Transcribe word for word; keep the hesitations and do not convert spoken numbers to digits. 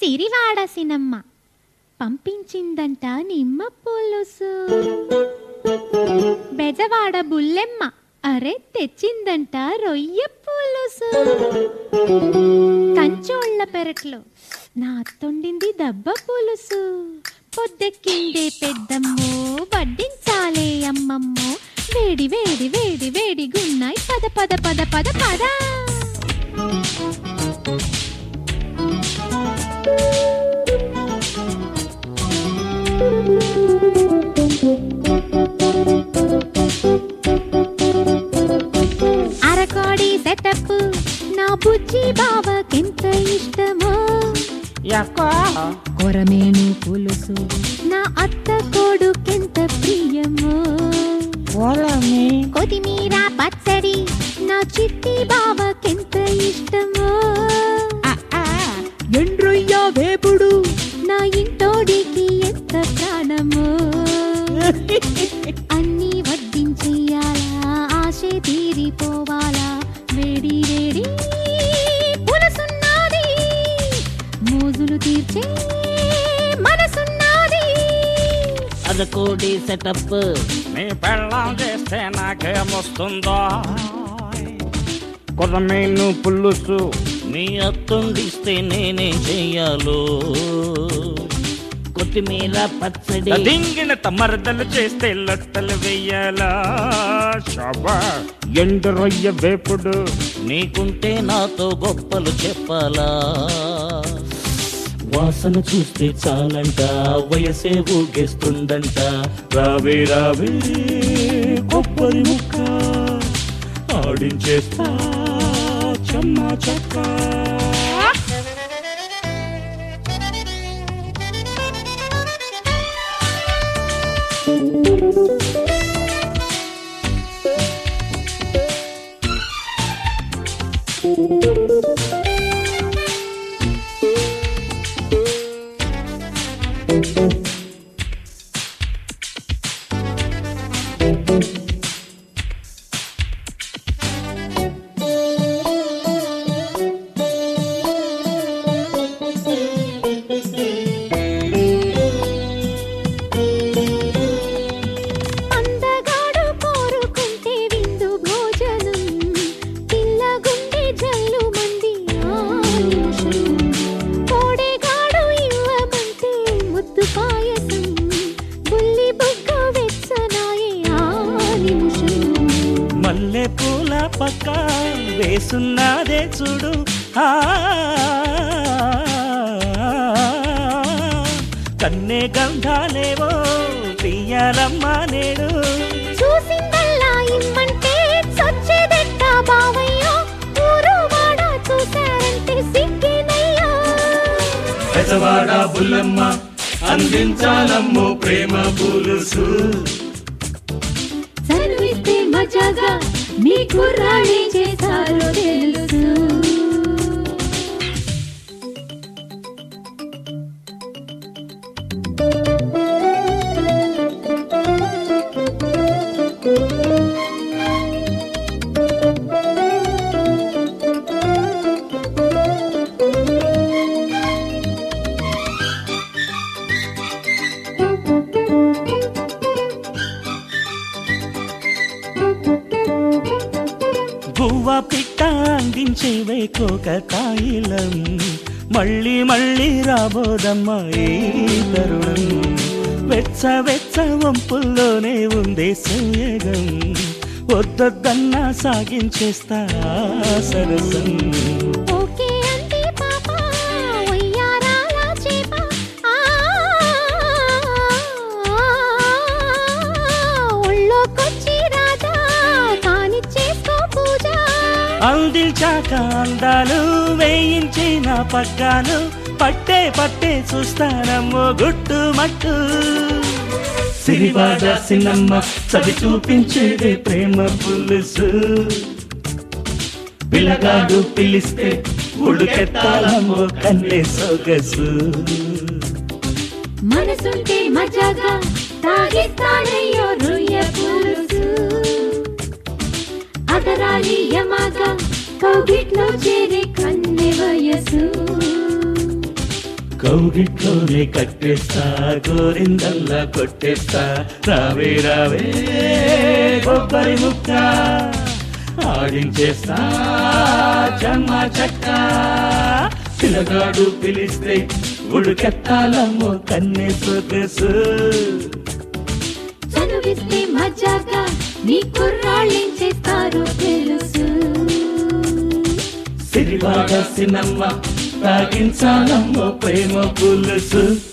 సిరివాడ సినమ్మ పంపించిందంట నిమ్మ పులుసు. బెజవాడ బుల్లెమ్మ అరే తెచ్చిందంట రొయ్య పులుసు. కంచోళ్ళ పెరట్లో నా అత్తొండింది దబ్బ పులుసు. పొద్దెక్కిందే పెద్దమ్మో వడ్డించాలే అమ్మమ్మో. వేడి వేడి వేడి వేడి గున్నాయి పద పద పద పద పద. అరకోడి సెటప్ నా బుజ్జి బావకెంత ఇష్టమో. కొరమేను పులుసు నా అత్త కొడుకెంత ప్రియమో. కొత్తిమీర పచ్చడి నా చిట్టి బావకెంత ఇష్టమో. ఎండ్రొయ్య వేపుడు నా ఇంటోడికి ఎంత ప్రాణమో. అన్నీ వడ్డించెయ్యాలా ఆశే తీరిపోవాలా. వేడి వేడి పులుసున్నది మోజులు తీర్చే మనసున్నది. అదకోడి సెటప్ నీ పెళ్ళం చేస్తే నాకేమొస్తుందో. కొరమేను పులుసు నీ అత్తుండిస్తే నేనేం చెయ్యాలో. కొత్తిమీర పచ్చడి దింగిన తమరదలు చేస్తే లొట్టలు వెయ్యాలా. ఎండు రొయ్య వేపుడు నీకుంటే నాతో గొప్పలు చెప్పాలా. వాసన చూస్తే చాలంట వయసే ఊగేస్తుందంట. రావే రావే కొబ్బరి ముక్క ఆడించేస్తా చెమ్మా చక్క. మల్లె పూల పక్క వేసున్నదే చూడు. కన్నే గంధాలేవో తీయాలమ్మా నేడు. చూసిందల్లా ఇమ్మంటే సొచ్చేదెట్ట బావయ్యో. ఊరు వాడ చూసారంటే సిగ్గినయ్యో. బెజవాడ బుల్లెమ్మ అందించాలమ్మో ప్రేమ పులుసు. చదివిస్తే మజాగా నీకు రాణి చేశారో తెలుసు. గువ్వ పిట్ట అందించేవే కోక కాయిలం. మళ్ళీ మళ్ళీ రాబోదమ్మా ఈ తరుణం. వెచ్చ వెచ్చ వంపుల్లోనే ఉందే సోయగం. వద్దొద్దన్నా సాగించేస్తా సరసం. ఓకే అంటే పాప వయ్యారాల చేప. ఒళ్ళోకొచ్చి రాజా కానిచ్చేసుకో పూజ. అందించాక అందాలు వేయించిన పగ్గాలు పట్టే పట్టే చూస్తానమ్మో గుట్టు మట్టు. సిరివాడ సినమ్మ చవి చూపించేదే ప్రేమ పులుసు. పిల్లగాడు పిలిస్తే ఉడుకెత్తాలమ్మో కన్నే సొగసు. మనసుంటే మజాగా తాగిస్తానయ్యో రొయ్య పులుసు. అదరాలి యమాగా కౌగిట్లో చేరే కన్నె వయసు. కౌగిట్లోనే కట్టేస్తా గోరిందల్లా కొట్టేస్తా రావే రావే కొబ్బరి ముక్క ఆడించేస్తా చెమ్మ చెక్క పిల్లగాడు పిలిస్తే ఉడుకెత్తాలమ్మో కన్నే సొగసు చనువిస్తే మజాగా నీ కుర్రాళ్ళేం చేస్తారో తెలుసు సిరివాడ సినమ్మ తాగించాలమ్మో ప్రేమ పులుసు